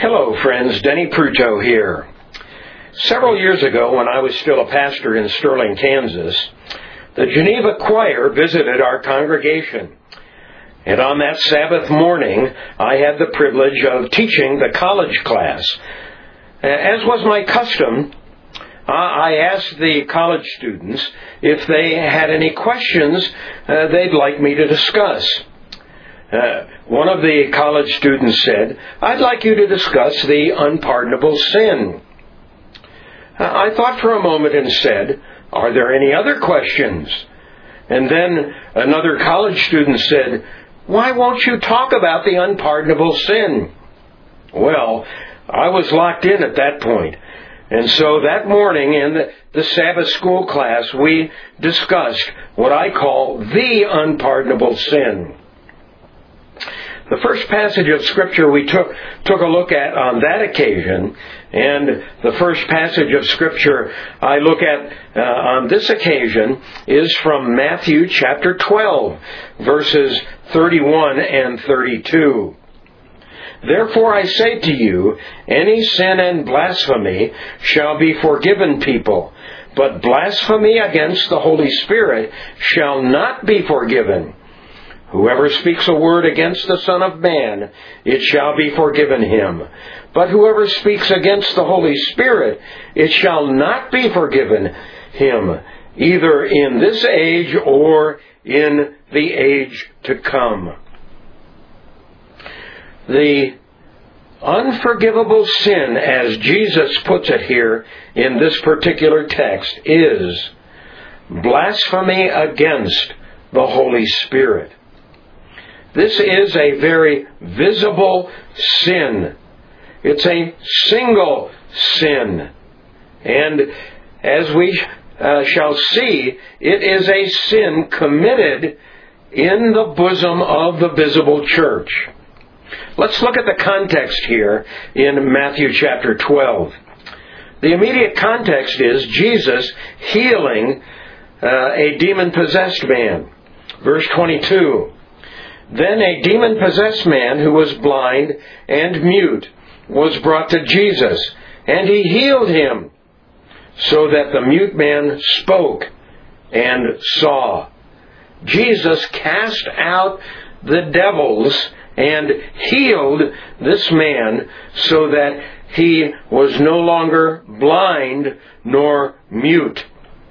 Hello, friends. Denny Pruto here. Several years ago, when I was still a pastor in Sterling, Kansas, the Geneva Choir visited our congregation. And on that Sabbath morning, I had the privilege of teaching the college class. As was my custom, I asked the college students if they had any questions they'd like me to discuss. One of the college students said, "I'd like you to discuss the unpardonable sin." I thought for a moment and said, "Are there any other questions?" And then another college student said, "Why won't you talk about the unpardonable sin?" Well, I was locked in at that point. And so that morning in the Sabbath school class, we discussed what I call the unpardonable sin. The first passage of Scripture we took a look at on that occasion, and the first passage of Scripture I look at on this occasion is from Matthew chapter 12, verses 31 and 32. "Therefore I say to you, any sin and blasphemy shall be forgiven people, but blasphemy against the Holy Spirit shall not be forgiven. Whoever speaks a word against the Son of Man, it shall be forgiven him. But whoever speaks against the Holy Spirit, it shall not be forgiven him, either in this age or in the age to come." The unforgivable sin, as Jesus puts it here in this particular text, is blasphemy against the Holy Spirit. This is a very visible sin. It's a single sin. And as we shall see, it is a sin committed in the bosom of the visible church. Let's look at the context here in Matthew chapter 12. The immediate context is Jesus healing a demon-possessed man. Verse 22. "Then a demon-possessed man who was blind and mute was brought to Jesus, and he healed him, so that the mute man spoke and saw." Jesus cast out the devils and healed this man so that he was no longer blind nor mute.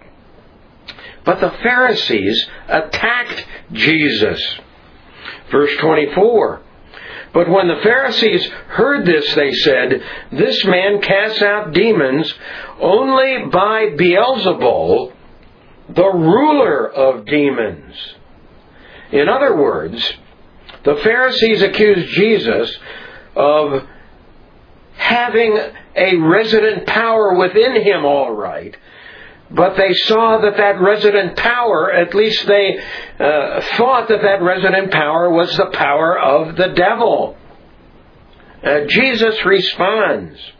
But the Pharisees attacked Jesus. Verse 24, "But when the Pharisees heard this, they said, 'This man casts out demons only by Beelzebul, the ruler of demons.'" In other words, the Pharisees accused Jesus of having a resident power within him, all right. But they saw that resident power, at least they thought that resident power was the power of the devil. Jesus responds.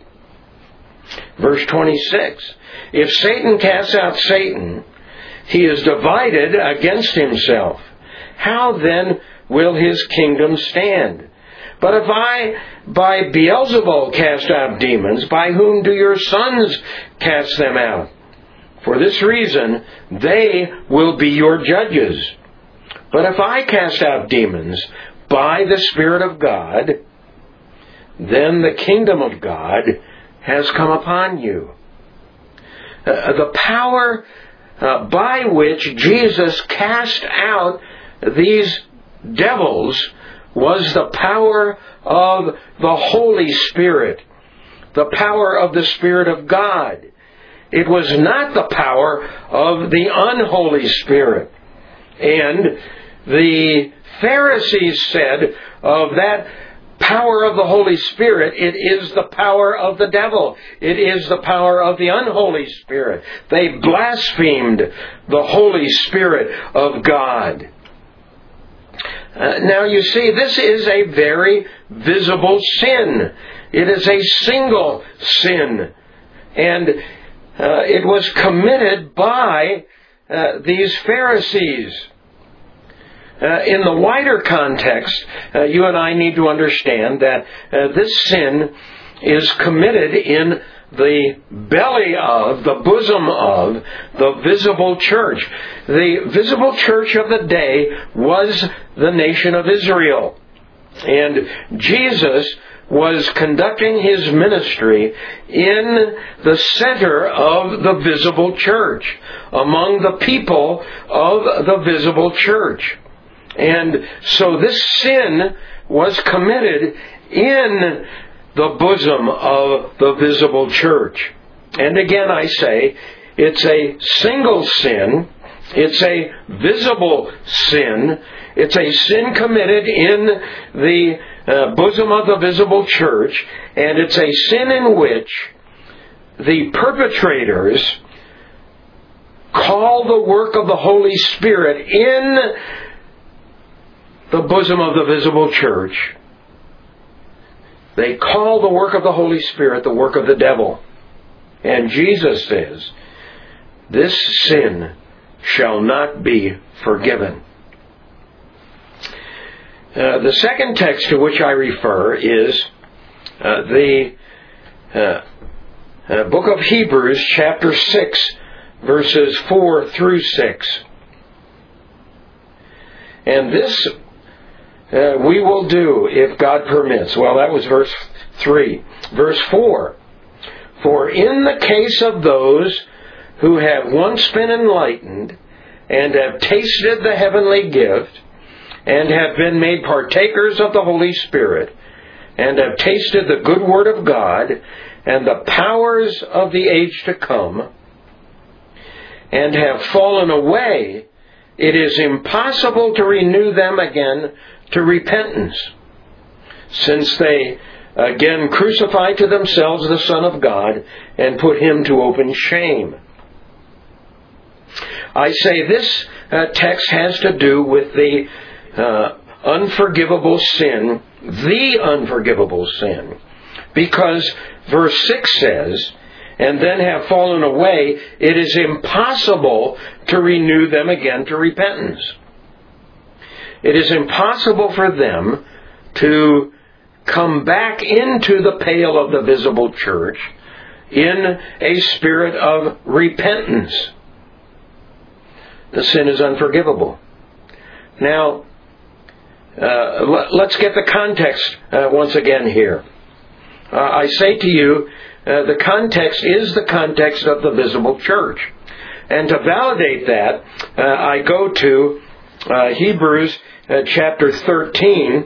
Verse 26, "If Satan casts out Satan, he is divided against himself. How then will his kingdom stand? But if I by Beelzebul cast out demons, by whom do your sons cast them out? For this reason, they will be your judges. But if I cast out demons by the Spirit of God, then the kingdom of God has come upon you." The power by which Jesus cast out these devils was the power of the Holy Spirit, the power of the Spirit of God. It was not the power of the unholy Spirit. And the Pharisees said of that power of the Holy Spirit, it is the power of the devil. It is the power of the unholy Spirit. They blasphemed the Holy Spirit of God. Now you see, this is a very visible sin. It is a single sin. And it was committed by these Pharisees. In the wider context, you and I need to understand that this sin is committed in the belly of, the bosom of, the visible church. The visible church of the day was the nation of Israel. And Jesus was conducting His ministry in the center of the visible church, among the people of the visible church. And so this sin was committed in the bosom of the visible church. And again I say, it's a single sin. It's a visible sin. It's a sin committed in the bosom of the visible church. And it's a sin in which the perpetrators call the work of the Holy Spirit in the bosom of the visible church. They call the work of the Holy Spirit the work of the devil. And Jesus says, this sin shall not be forgiven. The second text to which I refer is the book of Hebrews, chapter 6, verses 4 through 6. And this we will do if God permits. Well, that was verse 3. Verse 4. For in the case of those who have once been enlightened and have tasted the heavenly gift and have been made partakers of the Holy Spirit and have tasted the good word of God and the powers of the age to come and have fallen away, it is impossible to renew them again to repentance, since they again crucify to themselves the Son of God and put Him to open shame. I say this text has to do with the unforgivable sin, the unforgivable sin, because verse 6 says, and then have fallen away, it is impossible to renew them again to repentance. It is impossible for them to come back into the pale of the visible church in a spirit of repentance. The sin is unforgivable. Now, let's get the context once again here. I say to you, the context is the context of the visible church. And to validate that, I go to Hebrews chapter 13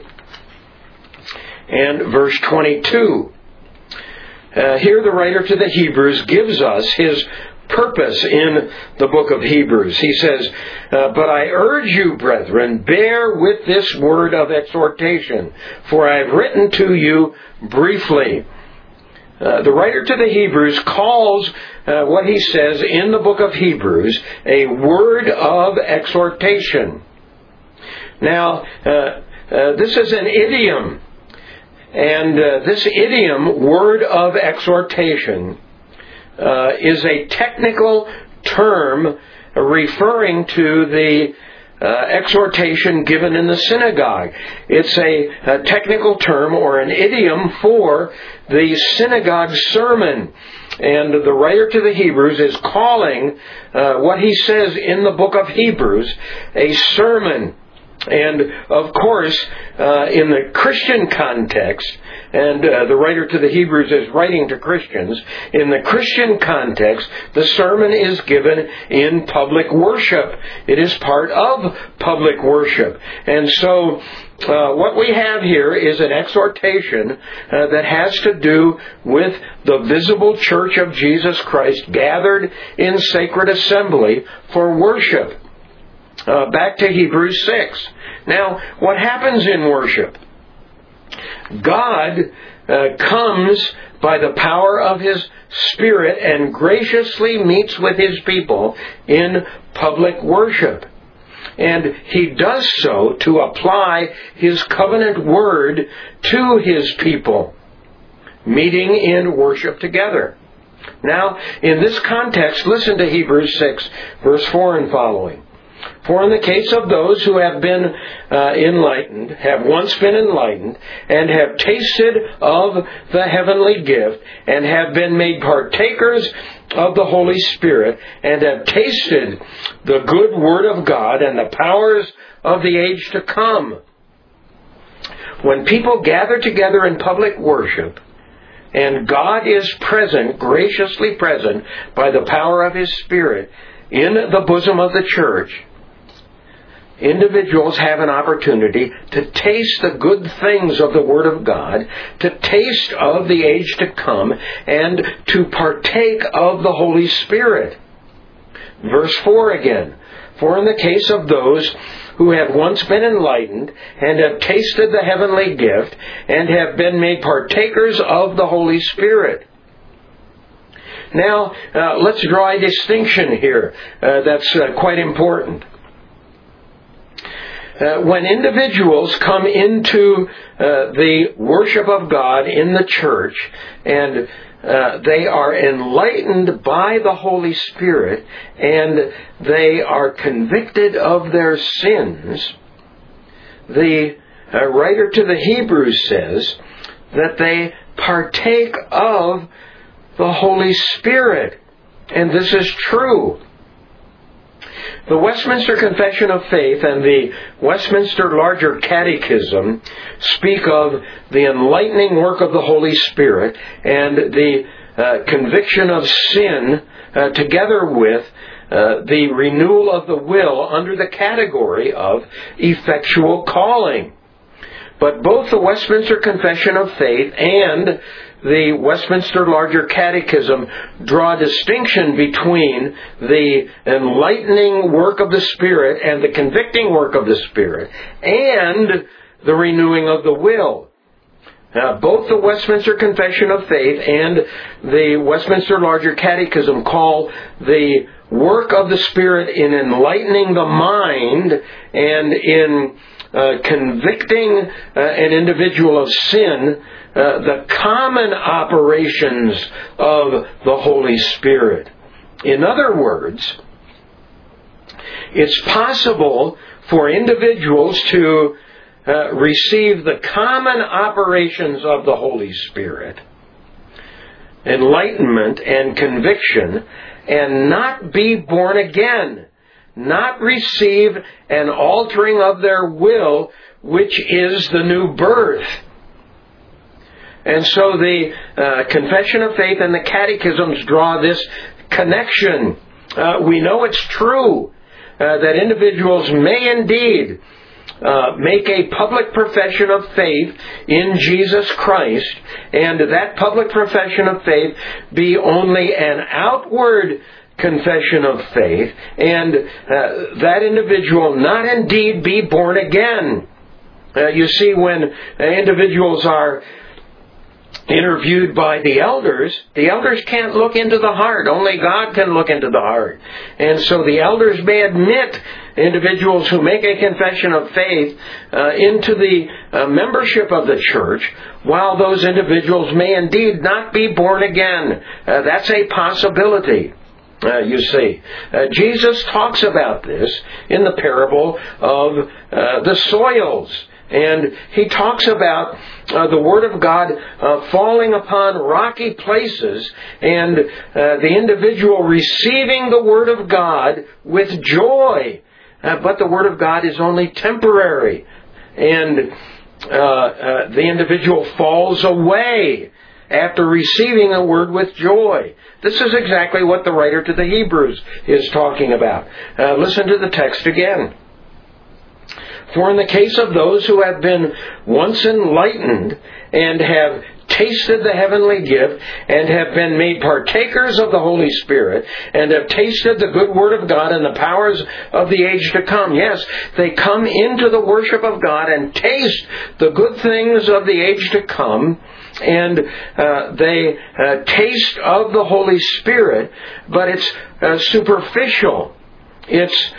and verse 22. Here the writer to the Hebrews gives us his purpose in the book of Hebrews. He says, but I urge you, brethren, bear with this word of exhortation, for I have written to you briefly. The writer to the Hebrews calls what he says in the book of Hebrews a word of exhortation. Now, this is an idiom, and this idiom, word of exhortation, is a technical term referring to the exhortation given in the synagogue. It's a technical term or an idiom for the synagogue sermon. And the writer to the Hebrews is calling what he says in the book of Hebrews a sermon. And of course, in the Christian context, and the writer to the Hebrews is writing to Christians, in the Christian context, the sermon is given in public worship. It is part of public worship. And so, what we have here is an exhortation that has to do with the visible church of Jesus Christ gathered in sacred assembly for worship. Back to Hebrews 6. Now, what happens in worship? God comes by the power of His Spirit and graciously meets with His people in public worship. And He does so to apply His covenant word to His people, meeting in worship together. Now, in this context, listen to Hebrews 6, verse 4 and following. For in the case of those who have been enlightened, have once been enlightened, and have tasted of the heavenly gift, and have been made partakers of the Holy Spirit, and have tasted the good word of God and the powers of the age to come. When people gather together in public worship, and God is present, graciously present, by the power of His Spirit in the bosom of the church, individuals have an opportunity to taste the good things of the Word of God, to taste of the age to come, and to partake of the Holy Spirit. Verse 4 again. For in the case of those who have once been enlightened, and have tasted the heavenly gift, and have been made partakers of the Holy Spirit. Now, let's draw a distinction here that's quite important. When individuals come into the worship of God in the church, and they are enlightened by the Holy Spirit, and they are convicted of their sins, the writer to the Hebrews says that they partake of the Holy Spirit. And this is true. The Westminster Confession of Faith and the Westminster Larger Catechism speak of the enlightening work of the Holy Spirit and the conviction of sin together with the renewal of the will under the category of effectual calling. But both the Westminster Confession of Faith and the Westminster Larger Catechism draw a distinction between the enlightening work of the Spirit and the convicting work of the Spirit and the renewing of the will. Now, both the Westminster Confession of Faith and the Westminster Larger Catechism call the work of the Spirit in enlightening the mind and in convicting an individual of sin, the common operations of the Holy Spirit. In other words, it's possible for individuals to receive the common operations of the Holy Spirit, enlightenment and conviction, and not be born again, not receive an altering of their will, which is the new birth. And so the Confession of Faith and the Catechisms draw this connection. We know it's true that individuals may indeed make a public profession of faith in Jesus Christ, and that public profession of faith be only an outward confession of faith, and that individual not indeed be born again. You see, when individuals are interviewed by the elders can't look into the heart. Only God can look into the heart. And so the elders may admit individuals who make a confession of faith into the membership of the church, while those individuals may indeed not be born again. That's a possibility. You see, Jesus talks about this in the parable of the soils. And He talks about the Word of God falling upon rocky places, and the individual receiving the Word of God with joy. But the Word of God is only temporary. And the individual falls away after receiving the Word with joy. This is exactly what the writer to the Hebrews is talking about. Listen to the text again. For in the case of those who have been once enlightened and have tasted the heavenly gift and have been made partakers of the Holy Spirit and have tasted the good word of God and the powers of the age to come. Yes, they come into the worship of God and taste the good things of the age to come, and they taste of the Holy Spirit, but it's superficial. It's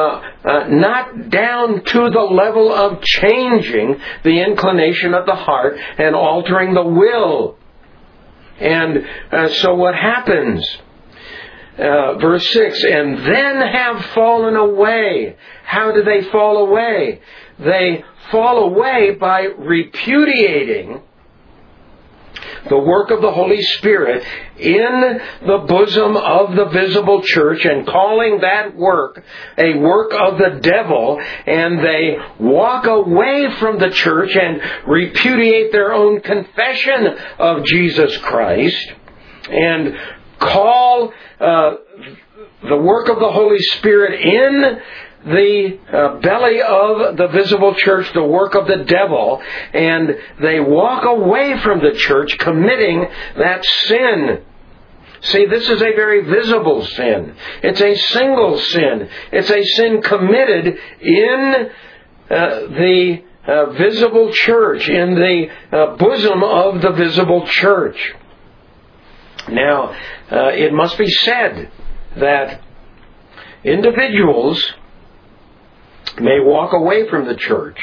not down to the level of changing the inclination of the heart and altering the will. And so what happens? verse 6, and then have fallen away. How do they fall away? They fall away by repudiating the work of the Holy Spirit in the bosom of the visible church and calling that work a work of the devil, and they walk away from the church and repudiate their own confession of Jesus Christ and call the work of the Holy Spirit in the belly of the visible church, the work of the devil, and they walk away from the church committing that sin. See, this is a very visible sin. It's a single sin. It's a sin committed in the visible church, in the bosom of the visible church. Now, it must be said that individuals may walk away from the church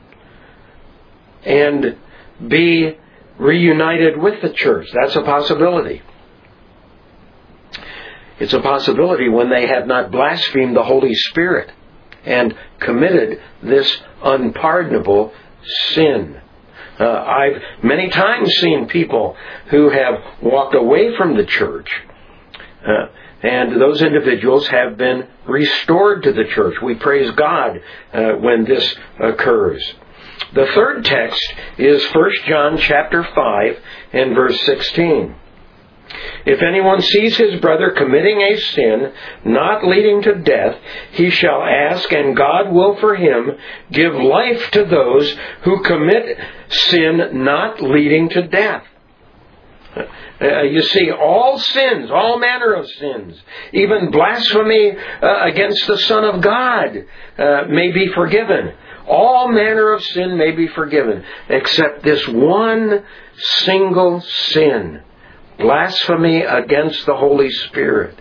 and be reunited with the church. That's a possibility. It's a possibility when they have not blasphemed the Holy Spirit and committed this unpardonable sin. I've many times seen people who have walked away from the church, and those individuals have been restored to the church. We praise God when this occurs. The third text is 1 John chapter 5 and verse 16. If anyone sees his brother committing a sin not leading to death, he shall ask, and God will for him give life to those who commit sin not leading to death. You see, all sins, all manner of sins, even blasphemy against the Son of God may be forgiven. All manner of sin may be forgiven, except this one single sin, blasphemy against the Holy Spirit,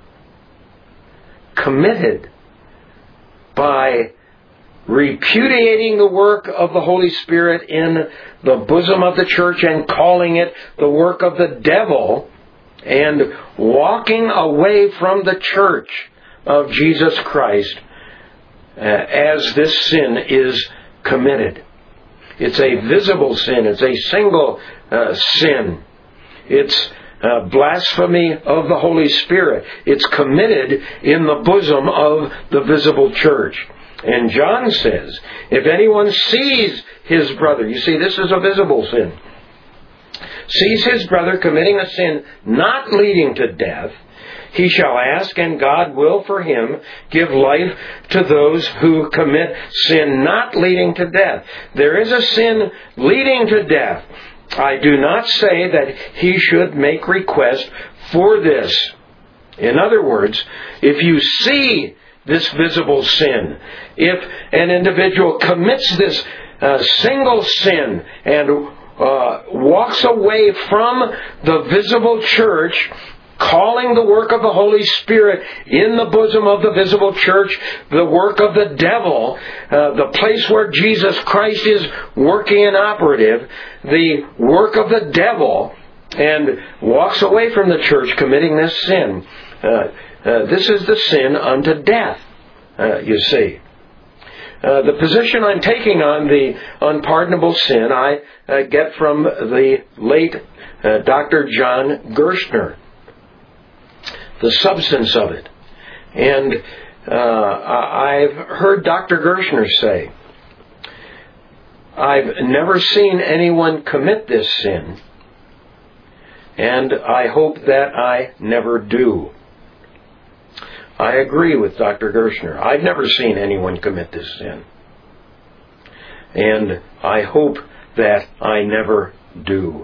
committed by repudiating the work of the Holy Spirit in the bosom of the church and calling it the work of the devil, and walking away from the church of Jesus Christ as this sin is committed. It's a visible sin. It's a single sin. It's blasphemy of the Holy Spirit. It's committed in the bosom of the visible church. And John says, if anyone sees his brother, you see, this is a visible sin, sees his brother committing a sin not leading to death, he shall ask, and God will for him give life to those who commit sin not leading to death. There is a sin leading to death. I do not say that he should make request for this. In other words, if you see this visible sin, if an individual commits this single sin and walks away from the visible church, calling the work of the Holy Spirit in the bosom of the visible church the work of the devil, the place where Jesus Christ is working and operative, the work of the devil, and walks away from the church committing this sin, this is the sin unto death, you see. The position I'm taking on the unpardonable sin I get from the late Dr. John Gerstner, the substance of it. And I've heard Dr. Gerstner say, I've never seen anyone commit this sin, and I hope that I never do. I agree with Dr. Gerstner. I've never seen anyone commit this sin, and I hope that I never do.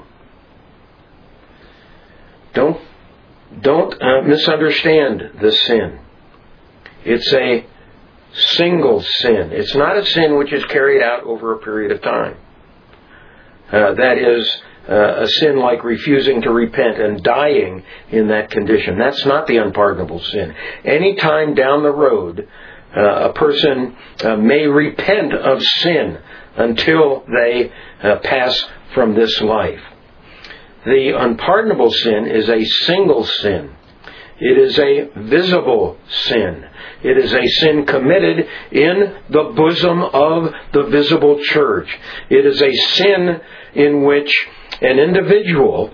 Don't misunderstand this sin. It's a single sin. It's not a sin which is carried out over a period of time. That is a sin like refusing to repent and dying in that condition. That's not the unpardonable sin. Any time down the road, a person may repent of sin until they pass from this life. The unpardonable sin is a single sin. It is a visible sin. It is a sin committed in the bosom of the visible church. It is a sin in which an individual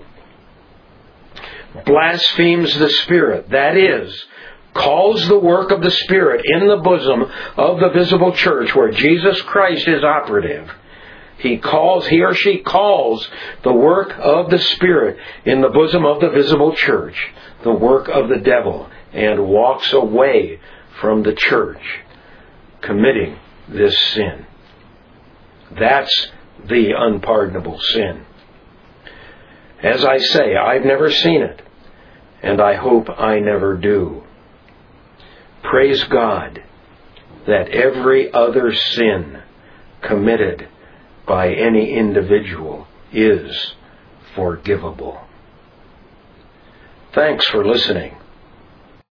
blasphemes the Spirit. That is, calls the work of the Spirit in the bosom of the visible church where Jesus Christ is operative. He or she calls the work of the Spirit in the bosom of the visible church the work of the devil, and walks away from the church, committing this sin. That's the unpardonable sin. As I say, I've never seen it, and I hope I never do. Praise God that every other sin committed by any individual is forgivable. Thanks for listening.